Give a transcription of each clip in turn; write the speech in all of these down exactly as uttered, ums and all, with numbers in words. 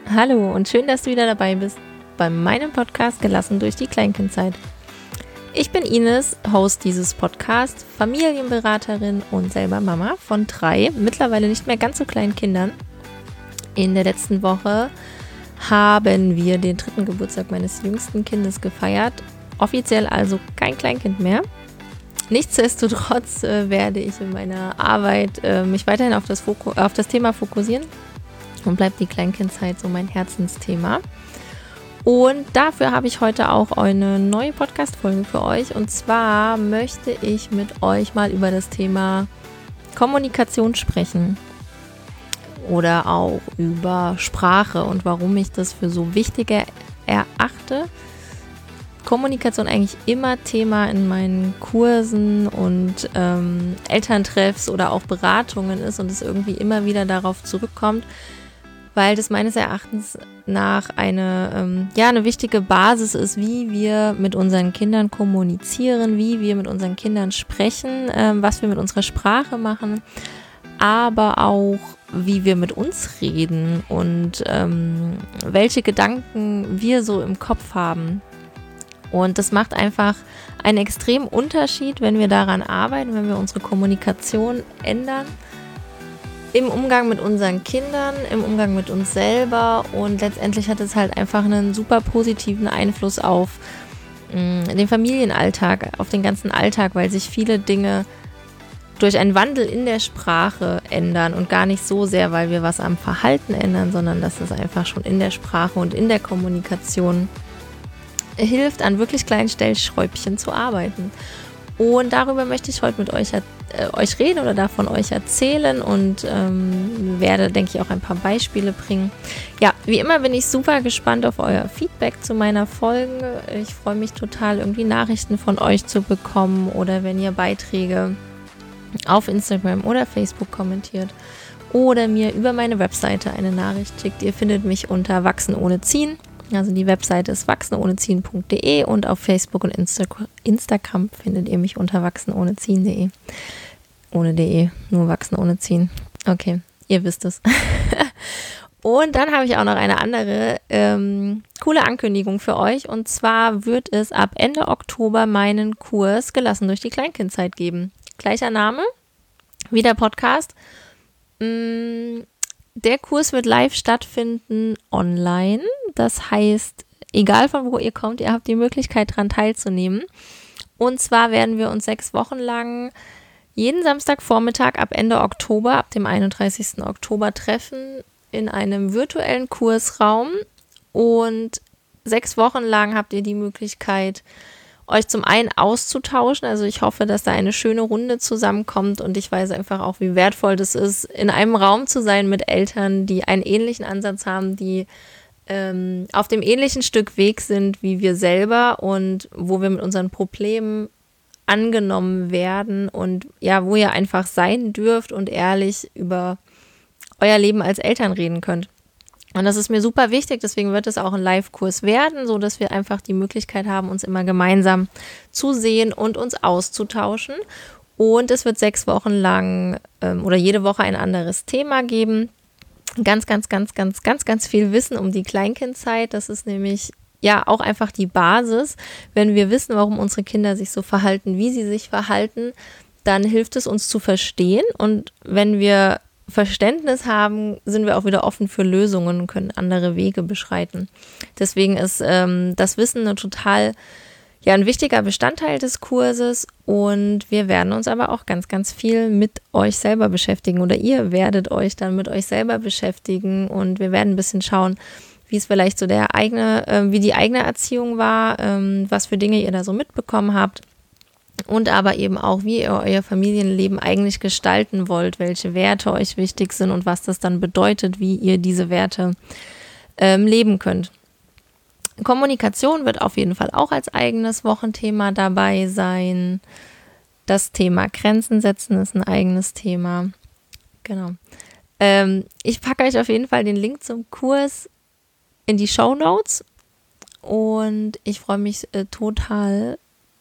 Hallo und schön, dass du wieder dabei bist bei meinem Podcast Gelassen durch die Kleinkindzeit. Ich bin Ines, Host dieses Podcasts, Familienberaterin und selber Mama von drei, mittlerweile nicht mehr ganz so kleinen Kindern. In der letzten Woche haben wir den dritten Geburtstag meines jüngsten Kindes gefeiert, offiziell also kein Kleinkind mehr. Nichtsdestotrotz äh, werde ich in meiner Arbeit äh, mich weiterhin auf das, Foku- auf das Thema fokussieren und bleibt die Kleinkindzeit so mein Herzensthema. Und dafür habe ich heute auch eine neue Podcast-Folge für euch. Und zwar möchte ich mit euch mal über das Thema Kommunikation sprechen oder auch über Sprache und warum ich das für so wichtig erachte. Kommunikation eigentlich immer Thema in meinen Kursen und ähm, Elterntreffs oder auch Beratungen ist und es irgendwie immer wieder darauf zurückkommt, weil das meines Erachtens nach eine, ähm, ja, eine wichtige Basis ist, wie wir mit unseren Kindern kommunizieren, wie wir mit unseren Kindern sprechen, ähm, was wir mit unserer Sprache machen, aber auch wie wir mit uns reden und ähm, welche Gedanken wir so im Kopf haben. Und das macht einfach einen extremen Unterschied, wenn wir daran arbeiten, wenn wir unsere Kommunikation ändern, im Umgang mit unseren Kindern, im Umgang mit uns selber, und letztendlich hat es halt einfach einen super positiven Einfluss auf mh, den Familienalltag, auf den ganzen Alltag, weil sich viele Dinge durch einen Wandel in der Sprache ändern und gar nicht so sehr, weil wir was am Verhalten ändern, sondern dass es einfach schon in der Sprache und in der Kommunikation hilft, an wirklich kleinen Stellschräubchen zu arbeiten. Und darüber möchte ich heute mit euch, äh, euch reden oder davon euch erzählen und ähm, werde, denke ich, auch ein paar Beispiele bringen. Ja, wie immer bin ich super gespannt auf euer Feedback zu meiner Folge. Ich freue mich total, irgendwie Nachrichten von euch zu bekommen oder wenn ihr Beiträge auf Instagram oder Facebook kommentiert oder mir über meine Webseite eine Nachricht schickt. Ihr findet mich unter Wachsen ohne Ziehen. Also die Webseite ist wachsen ohne ziehen punkt de und auf Facebook und Insta- Instagram findet ihr mich unter wachsen ohne ziehen punkt de. Ohne de, nur wachsen ohne ziehen. Okay, ihr wisst es. Und dann habe ich auch noch eine andere ähm, coole Ankündigung für euch. Und zwar wird es ab Ende Oktober meinen Kurs Gelassen durch die Kleinkindzeit geben. Gleicher Name wie der Podcast. Mm, Der Kurs wird live stattfinden online. Das heißt, egal von wo ihr kommt, ihr habt die Möglichkeit, daran teilzunehmen. Und zwar werden wir uns sechs Wochen lang jeden Samstagvormittag ab Ende Oktober, ab dem einunddreißigsten Oktober treffen in einem virtuellen Kursraum. Und sechs Wochen lang habt ihr die Möglichkeit, euch zum einen auszutauschen. Also ich hoffe, dass da eine schöne Runde zusammenkommt und ich weiß einfach auch, wie wertvoll das ist, in einem Raum zu sein mit Eltern, die einen ähnlichen Ansatz haben, die ähm, auf dem ähnlichen Stück Weg sind wie wir selber und wo wir mit unseren Problemen angenommen werden und ja, wo ihr einfach sein dürft und ehrlich über euer Leben als Eltern reden könnt. Und das ist mir super wichtig, deswegen wird es auch ein Live-Kurs werden, so dass wir einfach die Möglichkeit haben, uns immer gemeinsam zu sehen und uns auszutauschen. Und es wird sechs Wochen lang ähm, oder jede Woche ein anderes Thema geben. Ganz, ganz, ganz, ganz, ganz, ganz viel Wissen um die Kleinkindzeit. Das ist nämlich ja auch einfach die Basis. Wenn wir wissen, warum unsere Kinder sich so verhalten, wie sie sich verhalten, dann hilft es uns zu verstehen. Und wenn wir Verständnis haben, sind wir auch wieder offen für Lösungen und können andere Wege beschreiten. Deswegen ist ähm, das Wissen eine total, ja, ein wichtiger Bestandteil des Kurses und wir werden uns aber auch ganz, ganz viel mit euch selber beschäftigen oder ihr werdet euch dann mit euch selber beschäftigen und wir werden ein bisschen schauen, wie es vielleicht so der eigene, äh, wie die eigene Erziehung war, ähm, was für Dinge ihr da so mitbekommen habt. Und aber eben auch, wie ihr euer Familienleben eigentlich gestalten wollt, welche Werte euch wichtig sind und was das dann bedeutet, wie ihr diese Werte ähm, leben könnt. Kommunikation wird auf jeden Fall auch als eigenes Wochenthema dabei sein. Das Thema Grenzen setzen ist ein eigenes Thema. Genau. Ähm, ich packe euch auf jeden Fall den Link zum Kurs in die Shownotes und ich freue mich äh, total,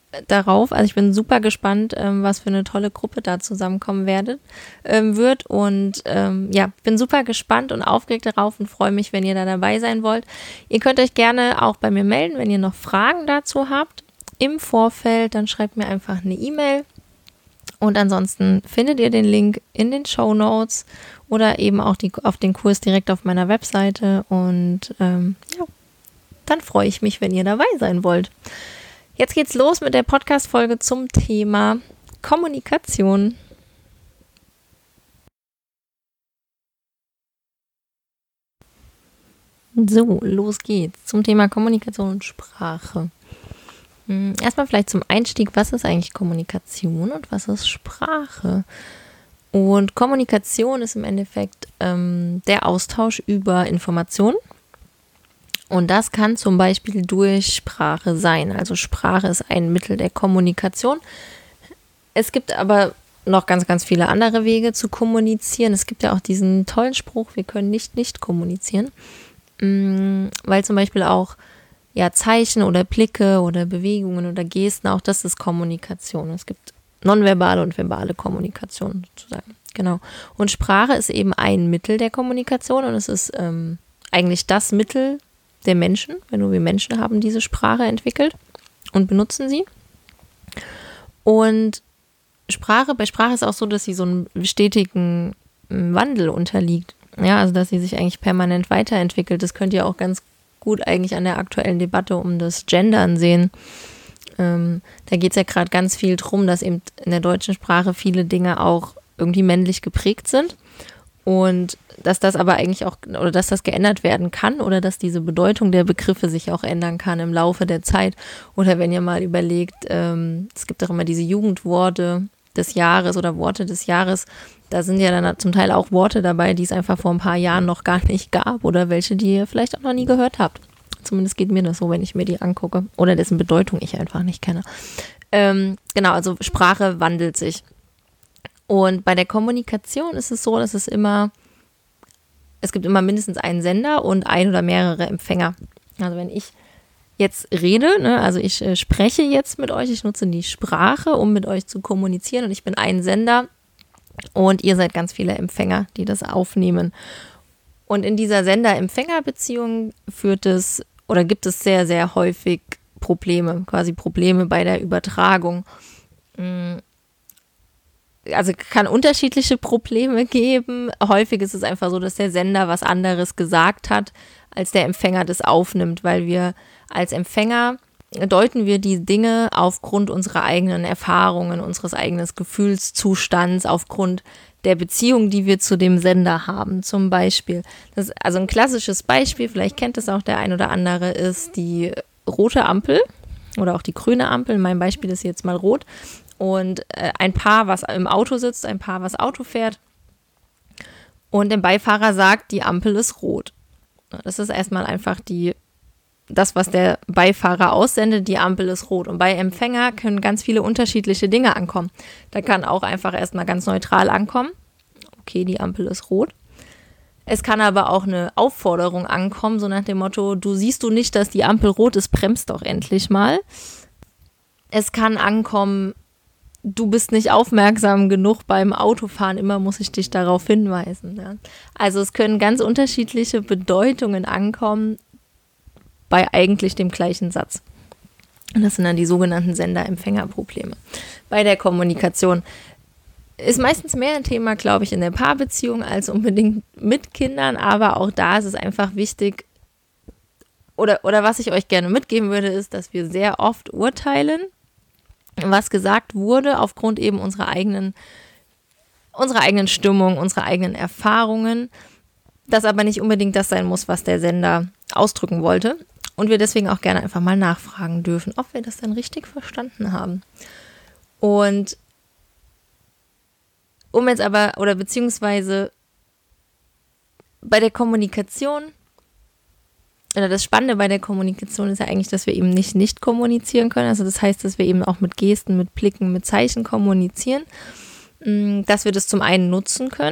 darauf, also ich bin super gespannt, ähm, was für eine tolle Gruppe da zusammenkommen werdet, ähm, wird und ähm, ja, bin super gespannt und aufgeregt darauf und freue mich, wenn ihr da dabei sein wollt. Ihr könnt euch gerne auch bei mir melden, wenn ihr noch Fragen dazu habt im Vorfeld, dann schreibt mir einfach eine E-Mail und ansonsten findet ihr den Link in den Shownotes oder eben auch die, auf den Kurs direkt auf meiner Webseite und ähm, ja, dann freue ich mich, wenn ihr dabei sein wollt. Jetzt geht's los mit der Podcast-Folge zum Thema Kommunikation. So, los geht's zum Thema Kommunikation und Sprache. Erstmal vielleicht zum Einstieg, was ist eigentlich Kommunikation und was ist Sprache? Und Kommunikation ist im Endeffekt ähm, der Austausch über Informationen. Und das kann zum Beispiel durch Sprache sein. Also Sprache ist ein Mittel der Kommunikation. Es gibt aber noch ganz, ganz viele andere Wege zu kommunizieren. Es gibt ja auch diesen tollen Spruch, wir können nicht nicht kommunizieren. Weil zum Beispiel auch ja, Zeichen oder Blicke oder Bewegungen oder Gesten, auch das ist Kommunikation. Es gibt nonverbale und verbale Kommunikation sozusagen. Genau. Und Sprache ist eben ein Mittel der Kommunikation und es ist ähm, eigentlich das Mittel der Menschen, wenn nur wir Menschen haben diese Sprache entwickelt und benutzen sie. Und Sprache, bei Sprache ist auch so, dass sie so einem stetigen Wandel unterliegt. Ja, also dass sie sich eigentlich permanent weiterentwickelt. Das könnt ihr auch ganz gut eigentlich an der aktuellen Debatte um das Gendern sehen. Ähm, da geht es ja gerade ganz viel drum, dass eben in der deutschen Sprache viele Dinge auch irgendwie männlich geprägt sind. Und dass das aber eigentlich auch, oder dass das geändert werden kann oder dass diese Bedeutung der Begriffe sich auch ändern kann im Laufe der Zeit. Oder wenn ihr mal überlegt, ähm, es gibt auch immer diese Jugendworte des Jahres oder Worte des Jahres, da sind ja dann zum Teil auch Worte dabei, die es einfach vor ein paar Jahren noch gar nicht gab oder welche, die ihr vielleicht auch noch nie gehört habt. Zumindest geht mir das so, wenn ich mir die angucke oder dessen Bedeutung ich einfach nicht kenne. Ähm, genau, also Sprache wandelt sich. Und bei der Kommunikation ist es so, dass es immer, es gibt immer mindestens einen Sender und ein oder mehrere Empfänger. Also wenn ich jetzt rede, ne, also ich äh, spreche jetzt mit euch, ich nutze die Sprache, um mit euch zu kommunizieren und ich bin ein Sender und ihr seid ganz viele Empfänger, die das aufnehmen. Und in dieser Sender-Empfänger-Beziehung führt es oder gibt es sehr, sehr häufig Probleme, quasi Probleme bei der Übertragung. Also kann unterschiedliche Probleme geben. Häufig ist es einfach so, dass der Sender was anderes gesagt hat, als der Empfänger das aufnimmt, weil wir als Empfänger deuten wir die Dinge aufgrund unserer eigenen Erfahrungen, unseres eigenen Gefühlszustands, aufgrund der Beziehung, die wir zu dem Sender haben. Zum Beispiel, das, also ein klassisches Beispiel, vielleicht kennt es auch der ein oder andere, ist die rote Ampel oder auch die grüne Ampel. Mein Beispiel ist jetzt mal rot. Und äh, ein Paar, was im Auto sitzt, ein Paar, was Auto fährt. Und der Beifahrer sagt, die Ampel ist rot. Das ist erstmal einfach die, das, was der Beifahrer aussendet, die Ampel ist rot. Und bei Empfänger können ganz viele unterschiedliche Dinge ankommen. Da kann auch einfach erstmal ganz neutral ankommen. Okay, die Ampel ist rot. Es kann aber auch eine Aufforderung ankommen, so nach dem Motto, du siehst du nicht, dass die Ampel rot ist, bremst doch endlich mal. Es kann ankommen, du bist nicht aufmerksam genug beim Autofahren, immer muss ich dich darauf hinweisen. Ja. Also es können ganz unterschiedliche Bedeutungen ankommen bei eigentlich dem gleichen Satz. Und das sind dann die sogenannten Sender-Empfänger-Probleme. Bei der Kommunikation ist meistens mehr ein Thema, glaube ich, in der Paarbeziehung als unbedingt mit Kindern, aber auch da ist es einfach wichtig, oder, oder was ich euch gerne mitgeben würde, ist, dass wir sehr oft urteilen, was gesagt wurde, aufgrund eben unserer eigenen, unserer eigenen Stimmung, unserer eigenen Erfahrungen, das aber nicht unbedingt das sein muss, was der Sender ausdrücken wollte und wir deswegen auch gerne einfach mal nachfragen dürfen, ob wir das dann richtig verstanden haben. Und um jetzt aber, oder beziehungsweise bei der Kommunikation, oder das Spannende bei der Kommunikation ist ja eigentlich, dass wir eben nicht nicht kommunizieren können. Also das heißt, dass wir eben auch mit Gesten, mit Blicken, mit Zeichen kommunizieren. Dass wir das zum einen nutzen können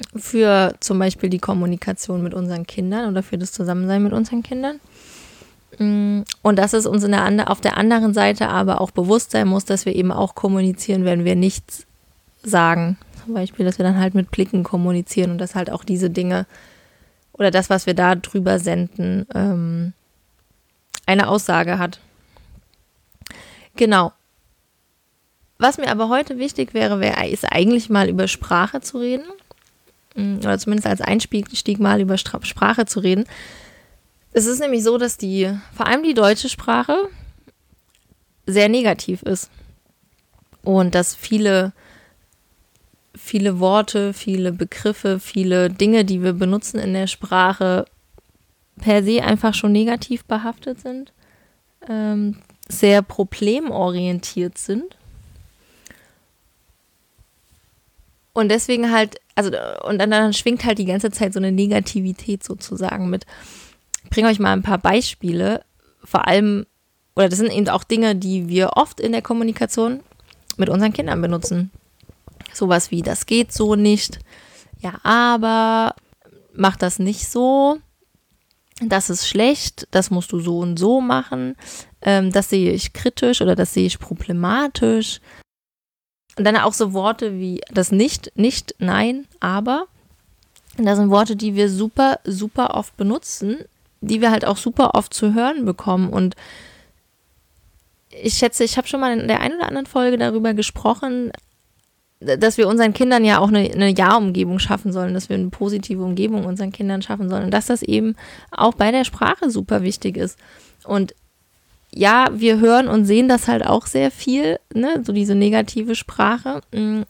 für zum Beispiel die Kommunikation mit unseren Kindern oder für das Zusammensein mit unseren Kindern. Und dass es uns in der, auf der anderen Seite aber auch bewusst sein muss, dass wir eben auch kommunizieren, wenn wir nichts sagen. Zum Beispiel, dass wir dann halt mit Blicken kommunizieren und dass halt auch diese Dinge oder das, was wir da drüber senden, ähm, eine Aussage hat. Genau. Was mir aber heute wichtig wäre, wäre, ist eigentlich mal über Sprache zu reden. Oder zumindest als Einstieg mal über Sprache zu reden. Es ist nämlich so, dass die, vor allem die deutsche Sprache, sehr negativ ist. Und dass viele, viele Worte, viele Begriffe, viele Dinge, die wir benutzen in der Sprache, per se einfach schon negativ behaftet sind, ähm, sehr problemorientiert sind. Und deswegen halt, also, und dann, dann schwingt halt die ganze Zeit so eine Negativität sozusagen mit. Ich bringe euch mal ein paar Beispiele, vor allem, oder das sind eben auch Dinge, die wir oft in der Kommunikation mit unseren Kindern benutzen. Sowas wie, das geht so nicht, ja, aber mach das nicht so, das ist schlecht, das musst du so und so machen, ähm, das sehe ich kritisch oder das sehe ich problematisch. Und dann auch so Worte wie das nicht, nicht, nein, aber. Und das sind Worte, die wir super, super oft benutzen, die wir halt auch super oft zu hören bekommen. Und ich schätze, ich habe schon mal in der einen oder anderen Folge darüber gesprochen, dass wir unseren Kindern ja auch eine, eine Ja-Umgebung schaffen sollen, dass wir eine positive Umgebung unseren Kindern schaffen sollen und dass das eben auch bei der Sprache super wichtig ist. Und ja, wir hören und sehen das halt auch sehr viel, ne, so diese negative Sprache.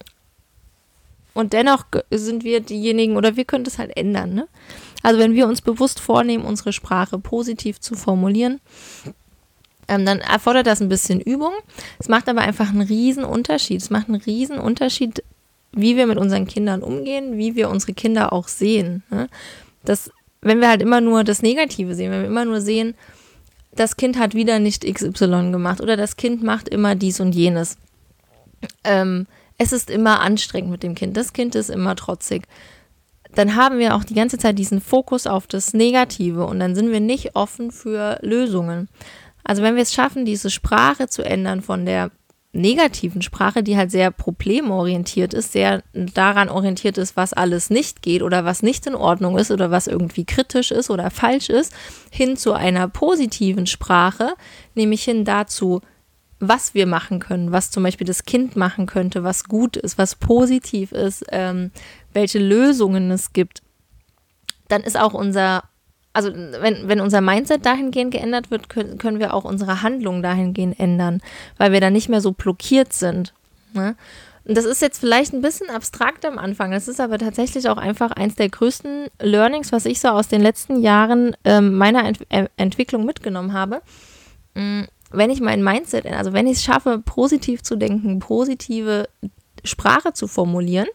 Und dennoch sind wir diejenigen, oder wir können das halt ändern, ne? Also wenn wir uns bewusst vornehmen, unsere Sprache positiv zu formulieren, ähm, dann erfordert das ein bisschen Übung. Es macht aber einfach einen riesen Unterschied. Es macht einen riesen Unterschied, wie wir mit unseren Kindern umgehen, wie wir unsere Kinder auch sehen, ne? Das, wenn wir halt immer nur das Negative sehen, wenn wir immer nur sehen, das Kind hat wieder nicht X Y gemacht oder das Kind macht immer dies und jenes. Ähm, es ist immer anstrengend mit dem Kind, das Kind ist immer trotzig. Dann haben wir auch die ganze Zeit diesen Fokus auf das Negative und dann sind wir nicht offen für Lösungen. Also wenn wir es schaffen, diese Sprache zu ändern von der negativen Sprache, die halt sehr problemorientiert ist, sehr daran orientiert ist, was alles nicht geht oder was nicht in Ordnung ist oder was irgendwie kritisch ist oder falsch ist, hin zu einer positiven Sprache, nämlich hin dazu, was wir machen können, was zum Beispiel das Kind machen könnte, was gut ist, was positiv ist, ähm, welche Lösungen es gibt, dann ist auch unser, also wenn, wenn unser Mindset dahingehend geändert wird, können, können wir auch unsere Handlung dahingehend ändern, weil wir dann nicht mehr so blockiert sind, ne? Und das ist jetzt vielleicht ein bisschen abstrakt am Anfang, das ist aber tatsächlich auch einfach eins der größten Learnings, was ich so aus den letzten Jahren ähm, meiner Ent- äh, Entwicklung mitgenommen habe. Mhm. Wenn ich mein Mindset, also wenn ich es schaffe, positiv zu denken, positive Sprache zu formulieren,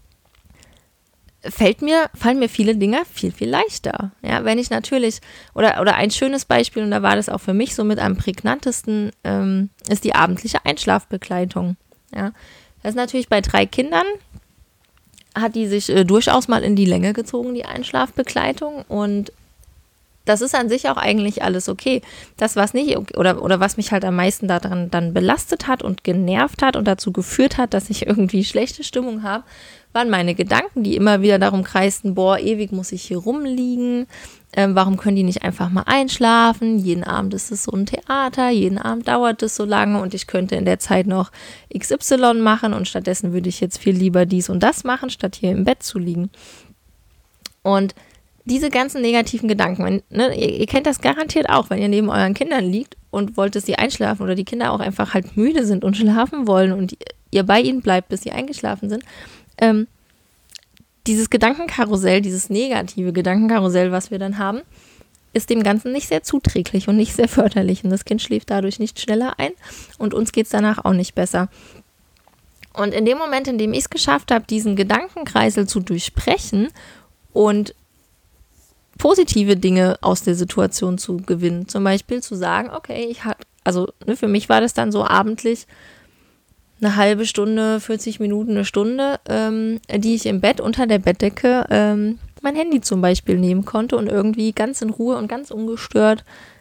fällt mir, fallen mir viele Dinge viel, viel leichter. Ja, wenn ich natürlich, oder, oder ein schönes Beispiel, und da war das auch für mich so mit am prägnantesten, ähm, ist die abendliche Einschlafbegleitung. Ja, das ist natürlich bei drei Kindern, hat die sich äh, durchaus mal in die Länge gezogen, die Einschlafbegleitung, und das ist an sich auch eigentlich alles okay. Das, was nicht, oder, oder was mich halt am meisten daran dann belastet hat und genervt hat und dazu geführt hat, dass ich irgendwie schlechte Stimmung habe, waren meine Gedanken, die immer wieder darum kreisten, boah, ewig muss ich hier rumliegen, ähm, warum können die nicht einfach mal einschlafen, jeden Abend ist es so ein Theater, jeden Abend dauert es so lange und ich könnte in der Zeit noch X Y machen und stattdessen würde ich jetzt viel lieber dies und das machen, statt hier im Bett zu liegen. Und diese ganzen negativen Gedanken, wenn, ne, ihr, ihr kennt das garantiert auch, wenn ihr neben euren Kindern liegt und wollt, dass sie einschlafen oder die Kinder auch einfach halt müde sind und schlafen wollen und ihr bei ihnen bleibt, bis sie eingeschlafen sind. Ähm, dieses Gedankenkarussell, dieses negative Gedankenkarussell, was wir dann haben, ist dem Ganzen nicht sehr zuträglich und nicht sehr förderlich und das Kind schläft dadurch nicht schneller ein und uns geht es danach auch nicht besser. Und in dem Moment, in dem ich es geschafft habe, diesen Gedankenkreisel zu durchbrechen und positive Dinge aus der Situation zu gewinnen. Zum Beispiel zu sagen, okay, ich hatte, also ne, für mich war das dann so abendlich eine halbe Stunde, vierzig Minuten, eine Stunde, ähm, die ich im Bett unter der Bettdecke ähm, mein Handy zum Beispiel nehmen konnte und irgendwie ganz in Ruhe und ganz ungestört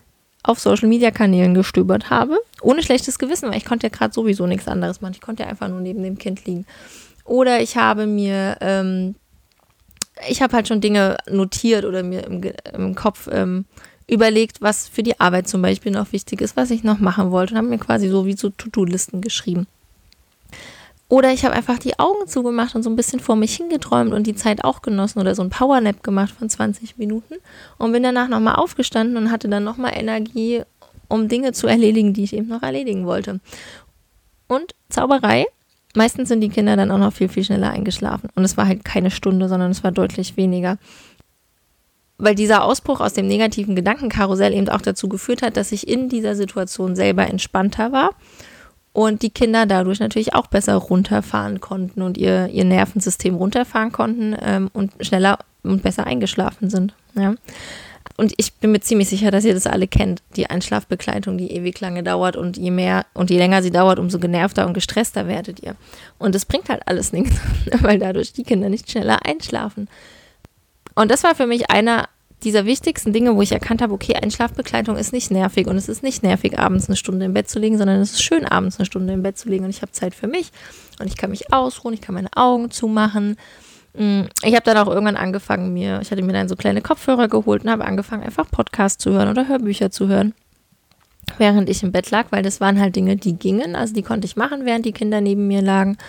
auf Social-Media-Kanälen gestöbert habe, ohne schlechtes Gewissen, weil ich konnte ja gerade sowieso nichts anderes machen. Ich konnte ja einfach nur neben dem Kind liegen. Oder ich habe mir, ähm, ich habe halt schon Dinge notiert oder mir im, im Kopf ähm, überlegt, was für die Arbeit zum Beispiel noch wichtig ist, was ich noch machen wollte und habe mir quasi so wie so To-Do-Listen geschrieben. Oder ich habe einfach die Augen zugemacht und so ein bisschen vor mich hingeträumt und die Zeit auch genossen oder so ein Powernap gemacht von zwanzig Minuten und bin danach nochmal aufgestanden und hatte dann nochmal Energie, um Dinge zu erledigen, die ich eben noch erledigen wollte. Und Zauberei, meistens sind die Kinder dann auch noch viel, viel schneller eingeschlafen. Und es war halt keine Stunde, sondern es war deutlich weniger. Weil dieser Ausbruch aus dem negativen Gedankenkarussell eben auch dazu geführt hat, dass ich in dieser Situation selber entspannter war. Und die Kinder dadurch natürlich auch besser runterfahren konnten und ihr, ihr Nervensystem runterfahren konnten ähm, und schneller und besser eingeschlafen sind. Ja. Und ich bin mir ziemlich sicher, dass ihr das alle kennt, die Einschlafbegleitung, die ewig lange dauert und je mehr und je länger sie dauert, umso genervter und gestresster werdet ihr. Und das bringt halt alles nichts, weil dadurch die Kinder nicht schneller einschlafen. Und das war für mich einer dieser wichtigsten Dinge, wo ich erkannt habe, okay, Einschlafbegleitung ist nicht nervig und es ist nicht nervig, abends eine Stunde im Bett zu liegen, sondern es ist schön, abends eine Stunde im Bett zu liegen und ich habe Zeit für mich und ich kann mich ausruhen, ich kann meine Augen zumachen. Ich habe dann auch irgendwann angefangen, mir, ich hatte mir dann so kleine Kopfhörer geholt und habe angefangen, einfach Podcasts zu hören oder Hörbücher zu hören, während ich im Bett lag, weil das waren halt Dinge, die gingen, also die konnte ich machen, während die Kinder neben mir lagen.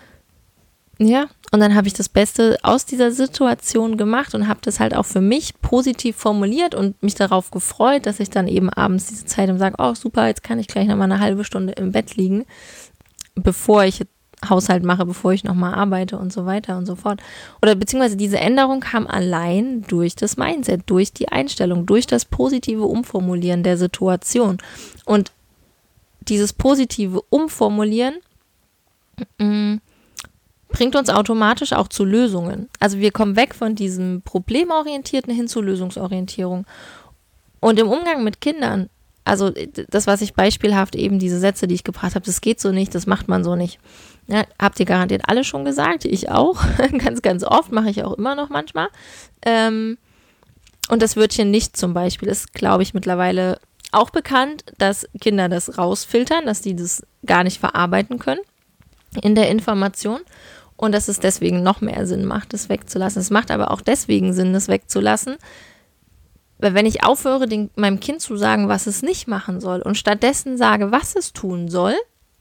Ja, und dann habe ich das Beste aus dieser Situation gemacht und habe das halt auch für mich positiv formuliert und mich darauf gefreut, dass ich dann eben abends diese Zeit und sage, oh super, jetzt kann ich gleich nochmal eine halbe Stunde im Bett liegen, bevor ich Haushalt mache, bevor ich nochmal arbeite und so weiter und so fort. Oder beziehungsweise diese Änderung kam allein durch das Mindset, durch die Einstellung, durch das positive Umformulieren der Situation. Und dieses positive Umformulieren mh, bringt uns automatisch auch zu Lösungen. Also wir kommen weg von diesem Problemorientierten hin zur Lösungsorientierung. Und im Umgang mit Kindern, also das, was ich beispielhaft eben, diese Sätze, die ich gebracht habe, das geht so nicht, das macht man so nicht. Ja, habt ihr garantiert alle schon gesagt, ich auch. ganz, ganz oft, mache ich auch immer noch manchmal. Ähm, und das Wörtchen nicht zum Beispiel ist, glaube ich, mittlerweile auch bekannt, dass Kinder das rausfiltern, dass die das gar nicht verarbeiten können in der Information. Und dass es deswegen noch mehr Sinn macht, das wegzulassen. Es macht aber auch deswegen Sinn, das wegzulassen, weil wenn ich aufhöre, den, meinem Kind zu sagen, was es nicht machen soll und stattdessen sage, was es tun soll,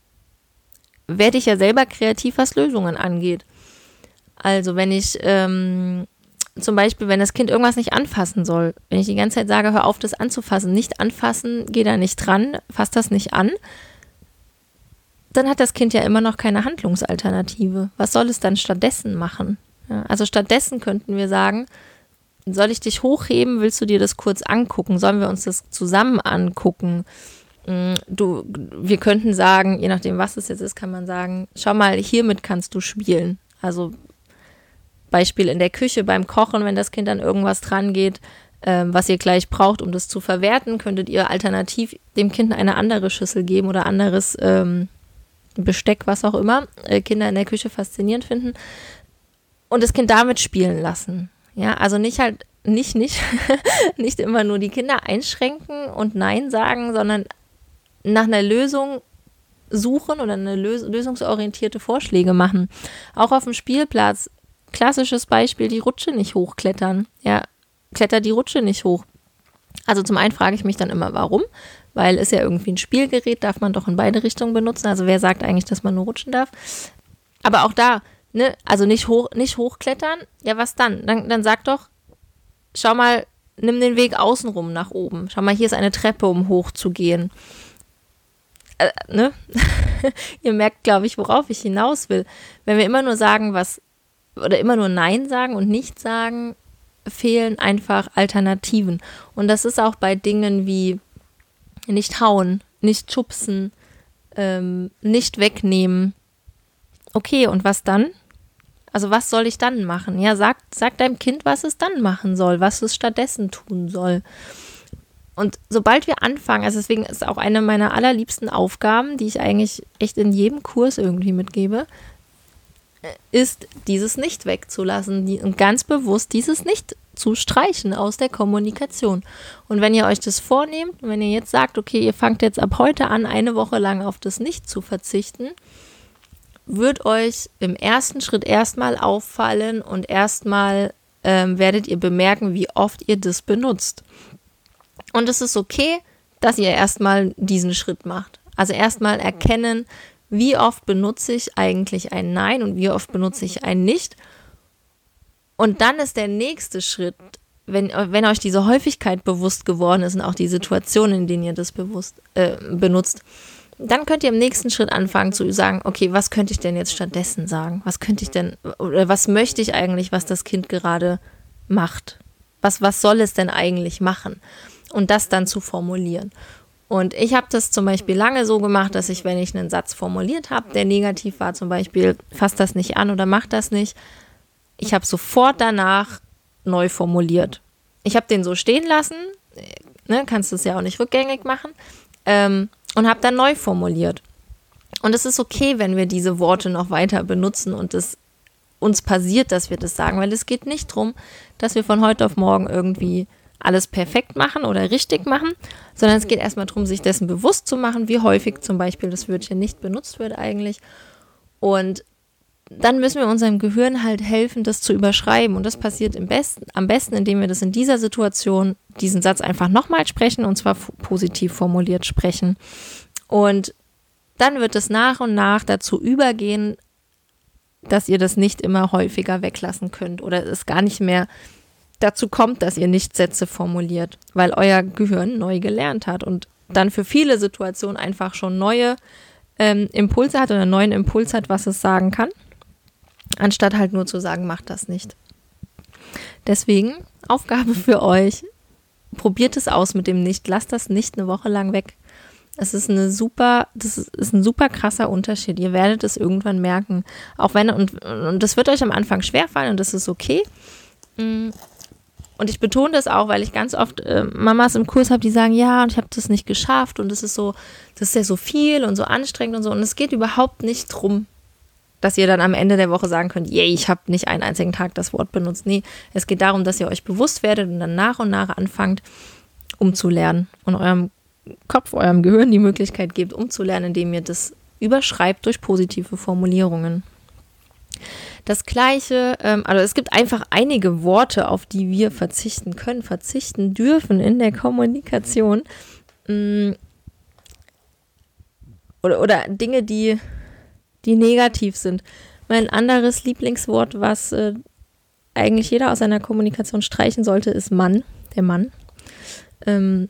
werde ich ja selber kreativ, was Lösungen angeht. Also wenn ich ähm, zum Beispiel, wenn das Kind irgendwas nicht anfassen soll, wenn ich die ganze Zeit sage, hör auf, das anzufassen, nicht anfassen, geh da nicht dran, fass das nicht an, dann hat das Kind ja immer noch keine Handlungsalternative. Was soll es dann stattdessen machen? Ja, also stattdessen könnten wir sagen, soll ich dich hochheben, willst du dir das kurz angucken? Sollen wir uns das zusammen angucken? Du, wir könnten sagen, je nachdem, was es jetzt ist, kann man sagen, schau mal, hiermit kannst du spielen. Also Beispiel in der Küche beim Kochen, wenn das Kind an irgendwas dran geht, ähm, was ihr gleich braucht, um das zu verwerten, könntet ihr alternativ dem Kind eine andere Schüssel geben oder anderes ähm, Besteck, was auch immer, äh, Kinder in der Küche faszinierend finden und das Kind damit spielen lassen. Ja, also nicht halt, nicht, nicht, nicht immer nur die Kinder einschränken und Nein sagen, sondern nach einer Lösung suchen oder eine lös- lösungsorientierte Vorschläge machen. Auch auf dem Spielplatz, klassisches Beispiel, die Rutsche nicht hochklettern. Ja, kletter die Rutsche nicht hoch. Also zum einen frage ich mich dann immer, warum? Weil es ja irgendwie ein Spielgerät, darf man doch in beide Richtungen benutzen. Also wer sagt eigentlich, dass man nur rutschen darf? Aber auch da, ne, also nicht hoch, nicht hochklettern, ja was dann? Dann, dann sag doch, schau mal, nimm den Weg außenrum nach oben. Schau mal, hier ist eine Treppe, um hochzugehen. Äh, ne? Ihr merkt, glaube ich, worauf ich hinaus will. Wenn wir immer nur sagen, was, oder immer nur Nein sagen und nicht sagen, fehlen einfach Alternativen. Und das ist auch bei Dingen wie nicht hauen, nicht schubsen, ähm, nicht wegnehmen. Okay, und was dann? Also was soll ich dann machen? Ja, sag, sag deinem Kind, was es dann machen soll, was es stattdessen tun soll. Und sobald wir anfangen, also deswegen ist auch eine meiner allerliebsten Aufgaben, die ich eigentlich echt in jedem Kurs irgendwie mitgebe, ist, dieses nicht wegzulassen die, und ganz bewusst dieses nicht zu streichen aus der Kommunikation. Und wenn ihr euch das vornehmt, wenn ihr jetzt sagt, okay, ihr fangt jetzt ab heute an, eine Woche lang auf das Nicht zu verzichten, wird euch im ersten Schritt erstmal auffallen und erstmal ähm, werdet ihr bemerken, wie oft ihr das benutzt. Und es ist okay, dass ihr erstmal diesen Schritt macht. Also erstmal erkennen, wie oft benutze ich eigentlich ein Nein und wie oft benutze ich ein Nicht. Und dann ist der nächste Schritt, wenn, wenn euch diese Häufigkeit bewusst geworden ist und auch die Situationen, in denen ihr das bewusst äh, benutzt, dann könnt ihr im nächsten Schritt anfangen zu sagen, okay, was könnte ich denn jetzt stattdessen sagen? Was könnte ich denn, oder was möchte ich eigentlich, was das Kind gerade macht? Was, was soll es denn eigentlich machen? Und das dann zu formulieren. Und ich habe das zum Beispiel lange so gemacht, dass ich, wenn ich einen Satz formuliert habe, der negativ war, zum Beispiel, fass das nicht an oder mach das nicht, ich habe sofort danach neu formuliert. Ich habe den so stehen lassen, ne, kannst du es ja auch nicht rückgängig machen, ähm, und habe dann neu formuliert. Und es ist okay, wenn wir diese Worte noch weiter benutzen und es uns passiert, dass wir das sagen, weil es geht nicht darum, dass wir von heute auf morgen irgendwie alles perfekt machen oder richtig machen, sondern es geht erstmal darum, sich dessen bewusst zu machen, wie häufig zum Beispiel das Wörtchen nicht benutzt wird eigentlich. Und dann müssen wir unserem Gehirn halt helfen, das zu überschreiben. Und das passiert im besten, am besten, indem wir das in dieser Situation, diesen Satz einfach nochmal sprechen und zwar f- positiv formuliert sprechen. Und dann wird es nach und nach dazu übergehen, dass ihr das nicht immer häufiger weglassen könnt oder es gar nicht mehr dazu kommt, dass ihr Nicht-Sätze formuliert, weil euer Gehirn neu gelernt hat und dann für viele Situationen einfach schon neue ähm, Impulse hat oder einen neuen Impuls hat, was es sagen kann, anstatt halt nur zu sagen, macht das nicht. Deswegen, Aufgabe für euch, probiert es aus mit dem Nicht, lasst das nicht eine Woche lang weg. Es ist eine super, das ist, ist ein super krasser Unterschied. Ihr werdet es irgendwann merken, auch wenn, und, und das wird euch am Anfang schwerfallen und das ist okay. Und ich betone das auch, weil ich ganz oft äh, Mamas im Kurs habe, die sagen, ja, und ich habe das nicht geschafft und das ist so, das ist ja so viel und so anstrengend und so. Und es geht überhaupt nicht drum, dass ihr dann am Ende der Woche sagen könnt, yay, ich habe nicht einen einzigen Tag das Wort benutzt. Nee, es geht darum, dass ihr euch bewusst werdet und dann nach und nach anfangt, umzulernen und eurem Kopf, eurem Gehirn die Möglichkeit gebt, umzulernen, indem ihr das überschreibt durch positive Formulierungen. Das Gleiche, ähm, also es gibt einfach einige Worte, auf die wir verzichten können, verzichten dürfen in der Kommunikation. Mm, oder, oder Dinge, die, die negativ sind. Mein anderes Lieblingswort, was äh, eigentlich jeder aus seiner Kommunikation streichen sollte, ist Mann, der Mann. Ähm,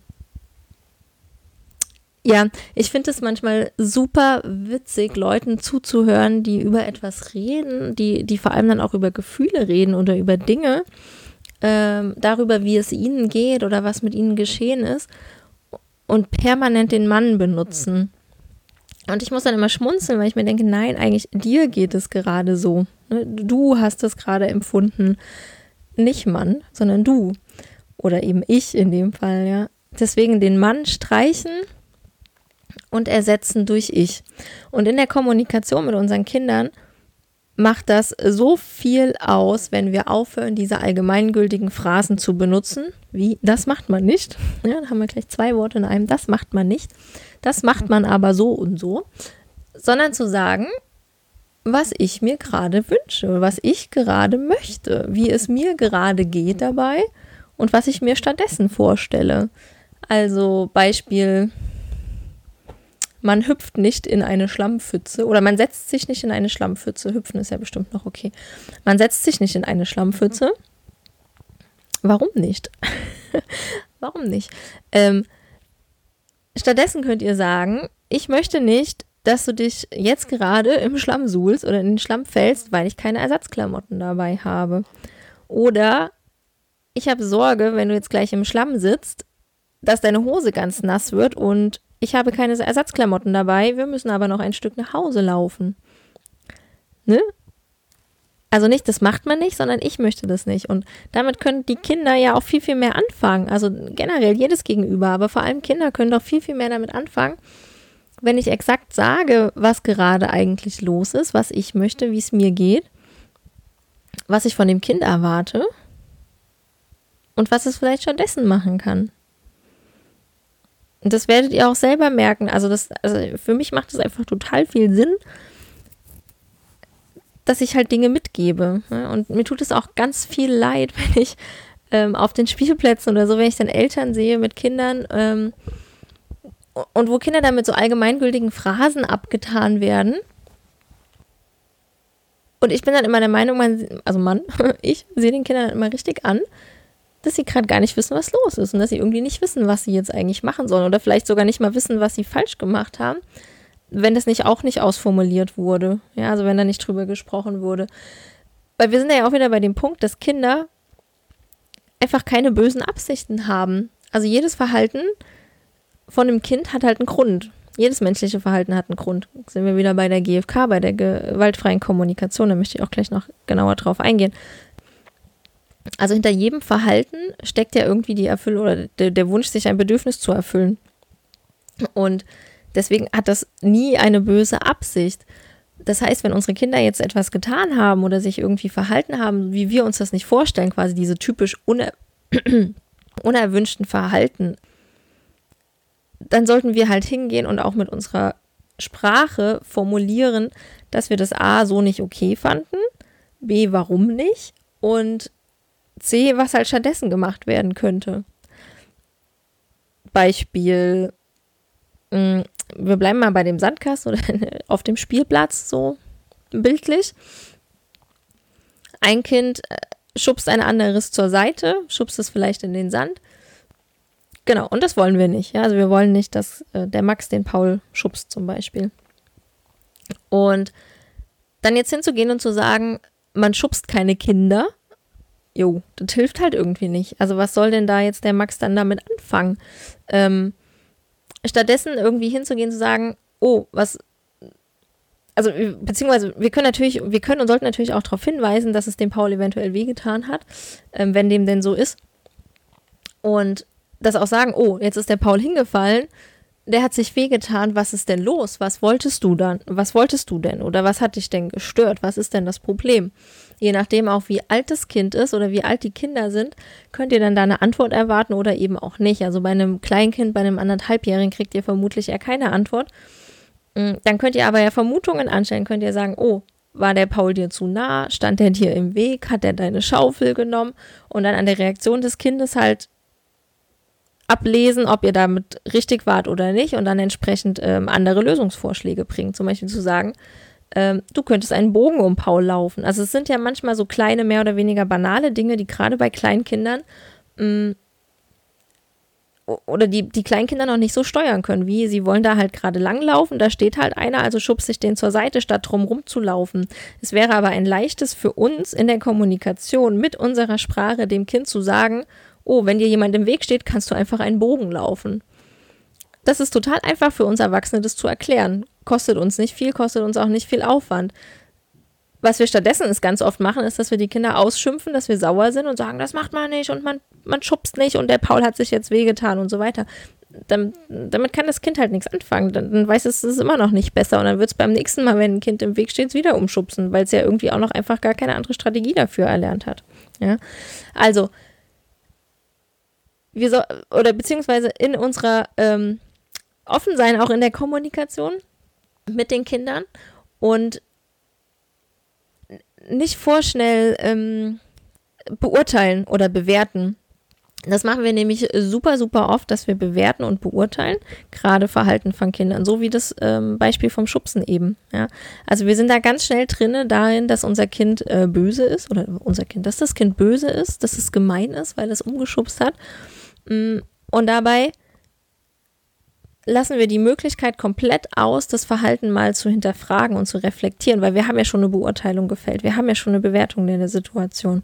Ja, ich finde es manchmal super witzig, Leuten zuzuhören, die über etwas reden, die, die vor allem dann auch über Gefühle reden oder über Dinge, ähm, darüber, wie es ihnen geht oder was mit ihnen geschehen ist und permanent den Mann benutzen. Und ich muss dann immer schmunzeln, weil ich mir denke, nein, eigentlich dir geht es gerade so. Du hast es gerade empfunden, nicht Mann, sondern du. Oder eben ich in dem Fall, ja. Deswegen den Mann streichen und ersetzen durch ich. Und in der Kommunikation mit unseren Kindern macht das so viel aus, wenn wir aufhören, diese allgemeingültigen Phrasen zu benutzen, wie das macht man nicht. Ja, da haben wir gleich zwei Worte in einem, das macht man nicht. Das macht man aber so und so. Sondern zu sagen, was ich mir gerade wünsche, was ich gerade möchte, wie es mir gerade geht dabei und was ich mir stattdessen vorstelle. Also Beispiel, man hüpft nicht in eine Schlammpfütze oder man setzt sich nicht in eine Schlammpfütze. Hüpfen ist ja bestimmt noch okay. Man setzt sich nicht in eine Schlammpfütze. Warum nicht? Warum nicht? Ähm, stattdessen könnt ihr sagen, ich möchte nicht, dass du dich jetzt gerade im Schlamm suhlst oder in den Schlamm fällst, weil ich keine Ersatzklamotten dabei habe. Oder ich habe Sorge, wenn du jetzt gleich im Schlamm sitzt, dass deine Hose ganz nass wird und ich habe keine Ersatzklamotten dabei, wir müssen aber noch ein Stück nach Hause laufen. Ne? Also nicht, das macht man nicht, sondern ich möchte das nicht. Und damit können die Kinder ja auch viel, viel mehr anfangen. Also generell jedes Gegenüber, aber vor allem Kinder können doch viel, viel mehr damit anfangen, wenn ich exakt sage, was gerade eigentlich los ist, was ich möchte, wie es mir geht, was ich von dem Kind erwarte. und was es vielleicht stattdessen machen kann. Und das werdet ihr auch selber merken. Also, das, also für mich macht es einfach total viel Sinn, dass ich halt Dinge mitgebe. Und mir tut es auch ganz viel leid, wenn ich ähm, auf den Spielplätzen oder so, wenn ich dann Eltern sehe mit Kindern ähm, und wo Kinder dann mit so allgemeingültigen Phrasen abgetan werden. Und ich bin dann immer der Meinung, man, also Mann, ich sehe den Kindern dann immer richtig an, dass sie gerade gar nicht wissen, was los ist und dass sie irgendwie nicht wissen, was sie jetzt eigentlich machen sollen oder vielleicht sogar nicht mal wissen, was sie falsch gemacht haben, wenn das nicht auch nicht ausformuliert wurde. Ja, also wenn da nicht drüber gesprochen wurde. Weil wir sind ja auch wieder bei dem Punkt, dass Kinder einfach keine bösen Absichten haben. Also jedes Verhalten von einem Kind hat halt einen Grund. Jedes menschliche Verhalten hat einen Grund. Sind wir wieder bei der G F K, bei der gewaltfreien Kommunikation, da möchte ich auch gleich noch genauer drauf eingehen. Also hinter jedem Verhalten steckt ja irgendwie die Erfüllung oder der, der Wunsch, sich ein Bedürfnis zu erfüllen. Und deswegen hat das nie eine böse Absicht. Das heißt, wenn unsere Kinder jetzt etwas getan haben oder sich irgendwie verhalten haben, wie wir uns das nicht vorstellen, quasi diese typisch uner- unerwünschten Verhalten, dann sollten wir halt hingehen und auch mit unserer Sprache formulieren, dass wir das A so nicht okay fanden, B warum nicht und C, was halt stattdessen gemacht werden könnte. Beispiel, mh, wir bleiben mal bei dem Sandkasten oder auf dem Spielplatz so bildlich. Ein Kind äh, schubst ein anderes zur Seite, schubst es vielleicht in den Sand. Genau, und das wollen wir nicht. Ja? Also wir wollen nicht, dass äh, der Max den Paul schubst zum Beispiel. Und dann jetzt hinzugehen und zu sagen, man schubst keine Kinder, jo, das hilft halt irgendwie nicht. Also was soll denn da jetzt der Max dann damit anfangen? Ähm, stattdessen irgendwie hinzugehen und zu sagen, oh, was, also beziehungsweise wir können natürlich, wir können und sollten natürlich auch darauf hinweisen, dass es dem Paul eventuell wehgetan hat, ähm, wenn dem denn so ist. Und das auch sagen, oh, jetzt ist der Paul hingefallen, der hat sich wehgetan, was ist denn los? Was wolltest du dann? Was wolltest du denn? Oder was hat dich denn gestört? Was ist denn das Problem? Je nachdem auch, wie alt das Kind ist oder wie alt die Kinder sind, könnt ihr dann da eine Antwort erwarten oder eben auch nicht. Also bei einem Kleinkind, bei einem anderthalbjährigen kriegt ihr vermutlich eher keine Antwort. Dann könnt ihr aber ja Vermutungen anstellen, könnt ihr sagen, oh, war der Paul dir zu nah? Stand der dir im Weg? Hat der deine Schaufel genommen? Und dann an der Reaktion des Kindes halt ablesen, ob ihr damit richtig wart oder nicht und dann entsprechend ähm, andere Lösungsvorschläge bringen. Zum Beispiel zu sagen, ähm, du könntest einen Bogen um Paul laufen. Also es sind ja manchmal so kleine, mehr oder weniger banale Dinge, die gerade bei Kleinkindern mh, oder die, die Kleinkinder noch nicht so steuern können, wie sie wollen da halt gerade langlaufen, da steht halt einer, also schubst sich den zur Seite, statt drum rumzulaufen. Es wäre aber ein leichtes für uns in der Kommunikation mit unserer Sprache dem Kind zu sagen, oh, wenn dir jemand im Weg steht, kannst du einfach einen Bogen laufen. Das ist total einfach für uns Erwachsene, das zu erklären. Kostet uns nicht viel, kostet uns auch nicht viel Aufwand. Was wir stattdessen ist ganz oft machen, ist, dass wir die Kinder ausschimpfen, dass wir sauer sind und sagen, das macht man nicht und man, man schubst nicht und der Paul hat sich jetzt wehgetan und so weiter. Dann, damit kann das Kind halt nichts anfangen. Dann, dann weiß es, es ist immer noch nicht besser und dann wird es beim nächsten Mal, wenn ein Kind im Weg steht, wieder umschubsen, weil es ja irgendwie auch noch einfach gar keine andere Strategie dafür erlernt hat. Ja? Also, wir so, oder beziehungsweise in unserer ähm, Offensein auch in der Kommunikation mit den Kindern und nicht vorschnell ähm, beurteilen oder bewerten. Das machen wir nämlich super, super oft, dass wir bewerten und beurteilen, gerade Verhalten von Kindern, so wie das ähm, Beispiel vom Schubsen eben. Ja. Also wir sind da ganz schnell drinne darin, dass unser Kind äh, böse ist oder unser Kind, dass das Kind böse ist, dass es gemein ist, weil es umgeschubst hat. Und dabei lassen wir die Möglichkeit komplett aus, das Verhalten mal zu hinterfragen und zu reflektieren, weil wir haben ja schon eine Beurteilung gefällt, wir haben ja schon eine Bewertung in der Situation.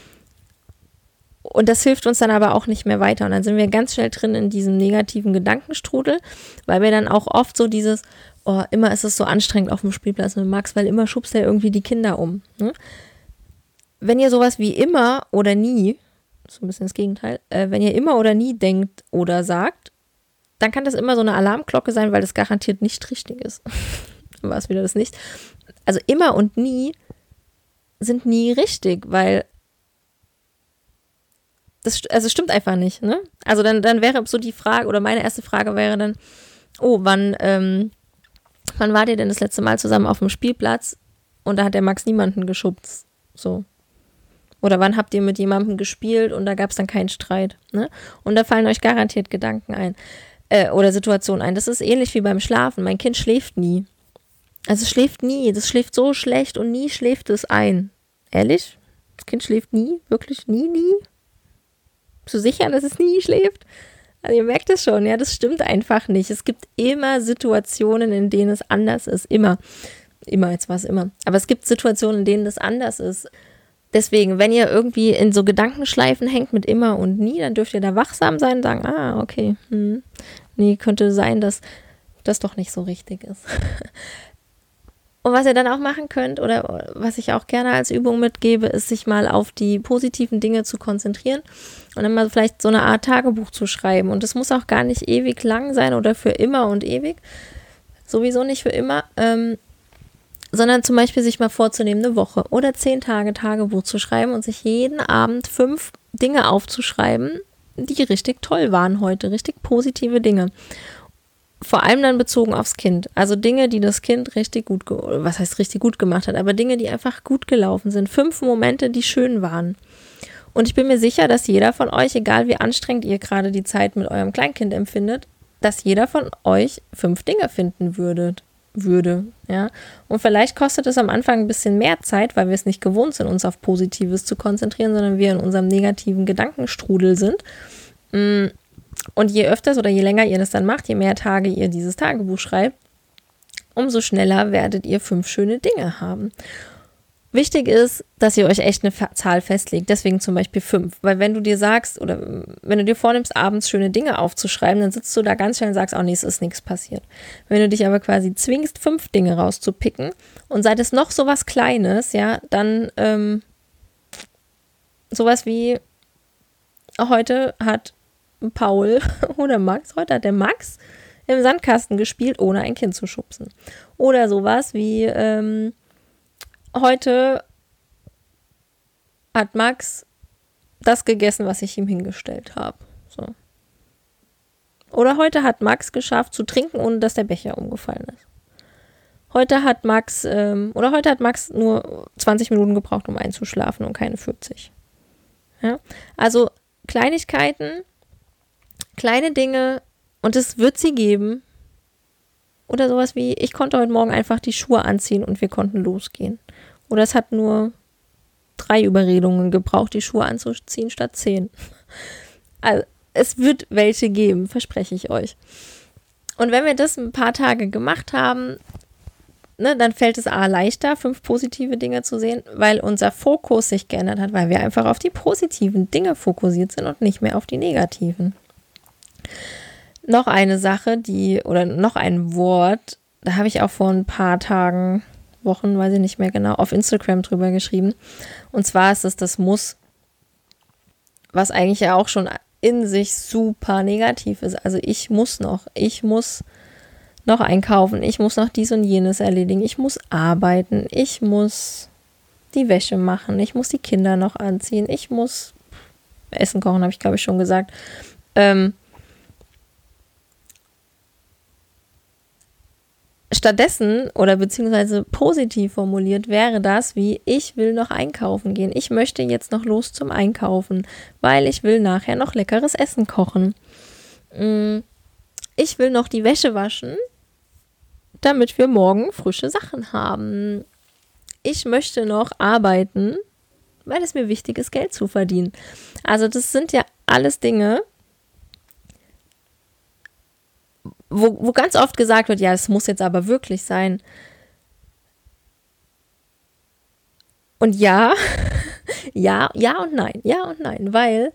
Und das hilft uns dann aber auch nicht mehr weiter. Und dann sind wir ganz schnell drin in diesem negativen Gedankenstrudel, weil wir dann auch oft so dieses, oh, immer ist es so anstrengend auf dem Spielplatz mit Max, weil immer schubst er irgendwie die Kinder um. Ne? Wenn ihr sowas wie immer oder nie, so ein bisschen das Gegenteil, äh, wenn ihr immer oder nie denkt oder sagt, dann kann das immer so eine Alarmglocke sein, weil das garantiert nicht richtig ist. Dann war es wieder das nicht. Also immer und nie sind nie richtig, weil das, also es stimmt einfach nicht, ne? Also dann, dann wäre so die Frage, oder meine erste Frage wäre dann, oh, wann, ähm, wann wart ihr denn das letzte Mal zusammen auf dem Spielplatz und da hat der Max niemanden geschubst, so. Oder wann habt ihr mit jemandem gespielt und da gab es dann keinen Streit, ne? Und da fallen euch garantiert Gedanken ein, äh, oder Situationen ein. Das ist ähnlich wie beim Schlafen. Mein Kind schläft nie. Also es schläft nie, das schläft so schlecht und nie schläft es ein. Ehrlich? Das Kind schläft nie? Wirklich nie, nie? Bist du sicher, dass es nie schläft? Also ihr merkt es schon, ja, das stimmt einfach nicht. Es gibt immer Situationen, in denen es anders ist. Immer. Immer, jetzt war es immer. Aber es gibt Situationen, in denen das anders ist. Deswegen, wenn ihr irgendwie in so Gedankenschleifen hängt mit immer und nie, dann dürft ihr da wachsam sein und sagen, ah, okay, hm, nee, könnte sein, dass das doch nicht so richtig ist. Und was ihr dann auch machen könnt oder was ich auch gerne als Übung mitgebe, ist, sich mal auf die positiven Dinge zu konzentrieren und dann mal vielleicht so eine Art Tagebuch zu schreiben. Und es muss auch gar nicht ewig lang sein oder für immer und ewig, sowieso nicht für immer, ähm, sondern zum Beispiel sich mal vorzunehmen, eine Woche oder zehn Tage Tagebuch zu schreiben und sich jeden Abend fünf Dinge aufzuschreiben, die richtig toll waren heute, richtig positive Dinge. Vor allem dann bezogen aufs Kind. Also Dinge, die das Kind richtig gut, ge- was heißt richtig gut gemacht hat, aber Dinge, die einfach gut gelaufen sind. Fünf Momente, die schön waren. Und ich bin mir sicher, dass jeder von euch, egal wie anstrengend ihr gerade die Zeit mit eurem Kleinkind empfindet, dass jeder von euch fünf Dinge finden würdet, würde. Ja? Und vielleicht kostet es am Anfang ein bisschen mehr Zeit, weil wir es nicht gewohnt sind, uns auf Positives zu konzentrieren, sondern wir in unserem negativen Gedankenstrudel sind. Mm. Und je öfters oder je länger ihr das dann macht, je mehr Tage ihr dieses Tagebuch schreibt, umso schneller werdet ihr fünf schöne Dinge haben. Wichtig ist, dass ihr euch echt eine Zahl festlegt, deswegen zum Beispiel fünf. Weil wenn du dir sagst, oder wenn du dir vornimmst, abends schöne Dinge aufzuschreiben, dann sitzt du da ganz schnell und sagst, oh nee, es ist nichts passiert. Wenn du dich aber quasi zwingst, fünf Dinge rauszupicken und sei es noch sowas Kleines, ja, dann ähm, sowas wie heute hat Paul oder Max, heute hat der Max im Sandkasten gespielt, ohne ein Kind zu schubsen. Oder sowas wie, ähm, heute hat Max das gegessen, was ich ihm hingestellt habe. So. Oder heute hat Max geschafft zu trinken, ohne dass der Becher umgefallen ist. Heute hat Max, ähm, oder heute hat Max nur zwanzig Minuten gebraucht, um einzuschlafen und keine vierzig. Ja? Also Kleinigkeiten, kleine Dinge, und es wird sie geben. Oder sowas wie, ich konnte heute Morgen einfach die Schuhe anziehen und wir konnten losgehen. Oder es hat nur drei Überredungen gebraucht, die Schuhe anzuziehen statt zehn. Also es wird welche geben, verspreche ich euch. Und wenn wir das ein paar Tage gemacht haben, ne, dann fällt es A leichter, fünf positive Dinge zu sehen, weil unser Fokus sich geändert hat, weil wir einfach auf die positiven Dinge fokussiert sind und nicht mehr auf die negativen. Noch eine Sache, die, oder noch ein Wort, da habe ich auch vor ein paar Tagen, Wochen, weiß ich nicht mehr genau, auf Instagram drüber geschrieben. Und zwar ist es das Muss, was eigentlich ja auch schon in sich super negativ ist. Also ich muss noch, ich muss noch einkaufen, ich muss noch dies und jenes erledigen, ich muss arbeiten, ich muss die Wäsche machen, ich muss die Kinder noch anziehen, ich muss Essen kochen, habe ich glaube ich schon gesagt. Ähm, Stattdessen oder beziehungsweise positiv formuliert wäre das wie, ich will noch einkaufen gehen. Ich möchte jetzt noch los zum Einkaufen, weil ich will nachher noch leckeres Essen kochen. Ich will noch die Wäsche waschen, damit wir morgen frische Sachen haben. Ich möchte noch arbeiten, weil es mir wichtig ist, Geld zu verdienen. Also das sind ja alles Dinge, Wo, wo ganz oft gesagt wird, ja, es muss jetzt aber wirklich sein. Und ja, ja, ja und nein, ja und nein, weil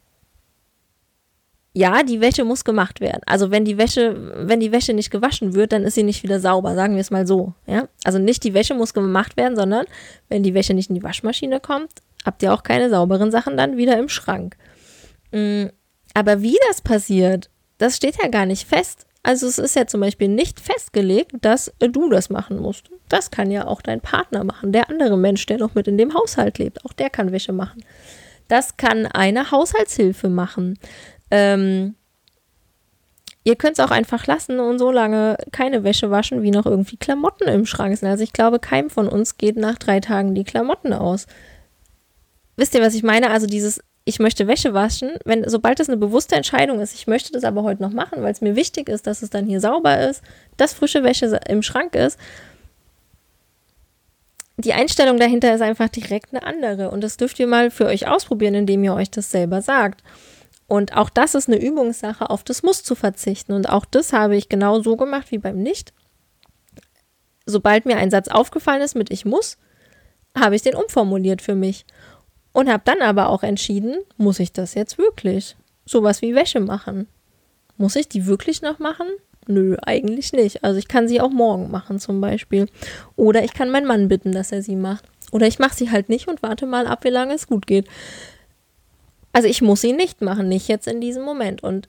ja, die Wäsche muss gemacht werden. Also wenn die Wäsche, wenn die Wäsche nicht gewaschen wird, dann ist sie nicht wieder sauber, sagen wir es mal so. Ja? Also nicht die Wäsche muss gemacht werden, sondern wenn die Wäsche nicht in die Waschmaschine kommt, habt ihr auch keine sauberen Sachen dann wieder im Schrank. Aber wie das passiert, das steht ja gar nicht fest. Also es ist ja zum Beispiel nicht festgelegt, dass du das machen musst. Das kann ja auch dein Partner machen, der andere Mensch, der noch mit in dem Haushalt lebt. Auch der kann Wäsche machen. Das kann eine Haushaltshilfe machen. Ähm, ihr könnt es auch einfach lassen und so lange keine Wäsche waschen, wie noch irgendwie Klamotten im Schrank sind. Also ich glaube, keinem von uns geht nach drei Tagen die Klamotten aus. Wisst ihr, was ich meine? Also dieses, ich möchte Wäsche waschen, wenn, sobald das eine bewusste Entscheidung ist, ich möchte das aber heute noch machen, weil es mir wichtig ist, dass es dann hier sauber ist, dass frische Wäsche im Schrank ist. Die Einstellung dahinter ist einfach direkt eine andere. Und das dürft ihr mal für euch ausprobieren, indem ihr euch das selber sagt. Und auch das ist eine Übungssache, auf das Muss zu verzichten. Und auch das habe ich genau so gemacht wie beim Nicht. Sobald mir ein Satz aufgefallen ist mit ich muss, habe ich den umformuliert für mich. Und habe dann aber auch entschieden, muss ich das jetzt wirklich? Sowas wie Wäsche machen. Muss ich die wirklich noch machen? Nö, eigentlich nicht. Also ich kann sie auch morgen machen zum Beispiel. Oder ich kann meinen Mann bitten, dass er sie macht. Oder ich mache sie halt nicht und warte mal ab, wie lange es gut geht. Also ich muss sie nicht machen, nicht jetzt in diesem Moment. Und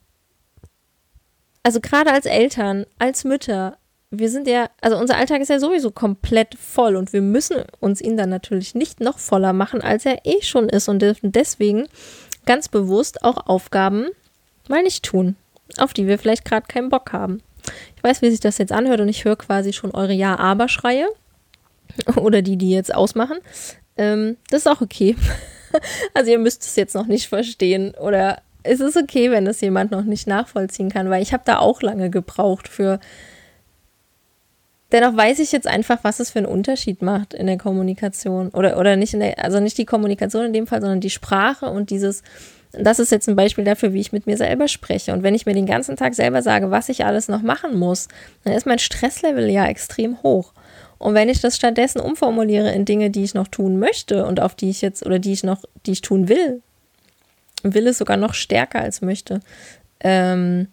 also gerade als Eltern, als Mütter, wir sind ja, also unser Alltag ist ja sowieso komplett voll und wir müssen uns ihn dann natürlich nicht noch voller machen, als er eh schon ist. Und deswegen ganz bewusst auch Aufgaben mal nicht tun, auf die wir vielleicht gerade keinen Bock haben. Ich weiß, wie sich das jetzt anhört und ich höre quasi schon eure Ja-Aber-Schreie oder die, die jetzt ausmachen. Ähm, das ist auch okay. Also ihr müsst es jetzt noch nicht verstehen oder es ist okay, wenn es jemand noch nicht nachvollziehen kann, weil ich habe da auch lange gebraucht für. Dennoch weiß ich jetzt einfach, was es für einen Unterschied macht in der Kommunikation oder, oder nicht in der, also nicht die Kommunikation in dem Fall, sondern die Sprache und dieses. Das ist jetzt ein Beispiel dafür, wie ich mit mir selber spreche. Und wenn ich mir den ganzen Tag selber sage, was ich alles noch machen muss, dann ist mein Stresslevel ja extrem hoch. Und wenn ich das stattdessen umformuliere in Dinge, die ich noch tun möchte und auf die ich jetzt, oder die ich noch, die ich tun will, will es sogar noch stärker als möchte, ähm,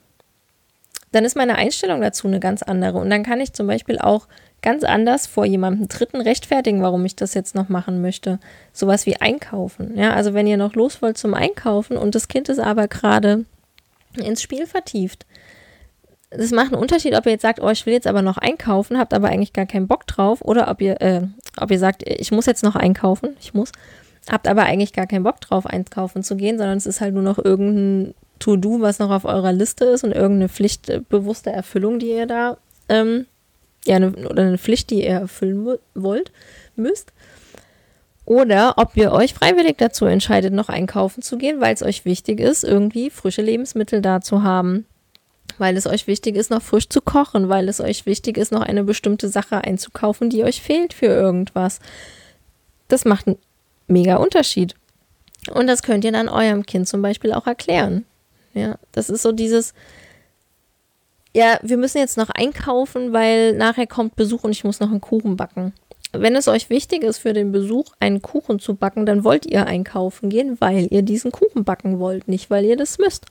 dann ist meine Einstellung dazu eine ganz andere. Und dann kann ich zum Beispiel auch ganz anders vor jemandem Dritten rechtfertigen, warum ich das jetzt noch machen möchte. Sowas wie einkaufen. Ja, also wenn ihr noch los wollt zum Einkaufen und das Kind ist aber gerade ins Spiel vertieft. Das macht einen Unterschied, ob ihr jetzt sagt, oh, ich will jetzt aber noch einkaufen, habt aber eigentlich gar keinen Bock drauf, oder ob ihr, äh, ob ihr sagt, ich muss jetzt noch einkaufen, ich muss, habt aber eigentlich gar keinen Bock drauf, einkaufen zu gehen, sondern es ist halt nur noch irgendein To-Do, was noch auf eurer Liste ist und irgendeine pflichtbewusste Erfüllung, die ihr da ähm, ja, eine, oder eine Pflicht, die ihr erfüllen wollt, müsst. Oder ob ihr euch freiwillig dazu entscheidet, noch einkaufen zu gehen, weil es euch wichtig ist, irgendwie frische Lebensmittel da zu haben. Weil es euch wichtig ist, noch frisch zu kochen, weil es euch wichtig ist, noch eine bestimmte Sache einzukaufen, die euch fehlt für irgendwas. Das macht einen mega Unterschied. Und das könnt ihr dann eurem Kind zum Beispiel auch erklären. Ja, das ist so dieses, ja, wir müssen jetzt noch einkaufen, weil nachher kommt Besuch und ich muss noch einen Kuchen backen. Wenn es euch wichtig ist, für den Besuch einen Kuchen zu backen, dann wollt ihr einkaufen gehen, weil ihr diesen Kuchen backen wollt, nicht weil ihr das müsst.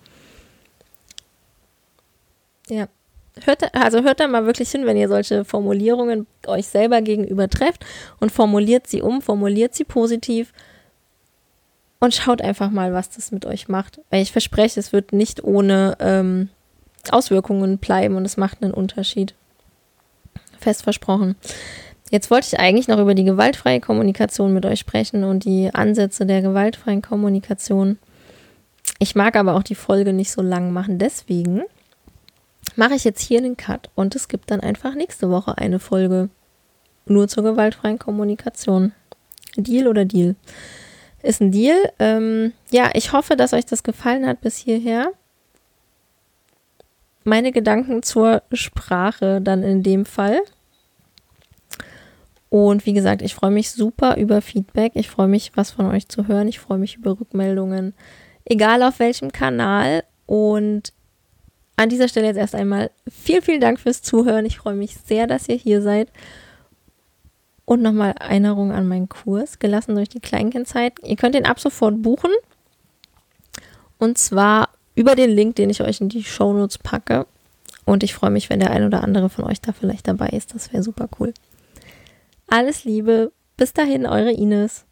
Ja, hört, also hört da mal wirklich hin, wenn ihr solche Formulierungen euch selber gegenüber trefft und formuliert sie um, formuliert sie positiv und schaut einfach mal, was das mit euch macht. Weil ich verspreche, es wird nicht ohne ähm, Auswirkungen bleiben und es macht einen Unterschied. Fest versprochen. Jetzt wollte ich eigentlich noch über die gewaltfreie Kommunikation mit euch sprechen und die Ansätze der gewaltfreien Kommunikation. Ich mag aber auch die Folge nicht so lang machen, deswegen mache ich jetzt hier einen Cut und es gibt dann einfach nächste Woche eine Folge nur zur gewaltfreien Kommunikation. Deal oder Deal? Ist ein Deal. Ähm, ja, ich hoffe, dass euch das gefallen hat bis hierher. Meine Gedanken zur Sprache dann in dem Fall. Und wie gesagt, ich freue mich super über Feedback. Ich freue mich, was von euch zu hören. Ich freue mich über Rückmeldungen, egal auf welchem Kanal. Und an dieser Stelle jetzt erst einmal vielen, vielen Dank fürs Zuhören. Ich freue mich sehr, dass ihr hier seid. Und nochmal Erinnerung an meinen Kurs, gelassen durch die Kleinkindzeit. Ihr könnt den ab sofort buchen. Und zwar über den Link, den ich euch in die Shownotes packe. Und ich freue mich, wenn der ein oder andere von euch da vielleicht dabei ist. Das wäre super cool. Alles Liebe. Bis dahin, eure Ines.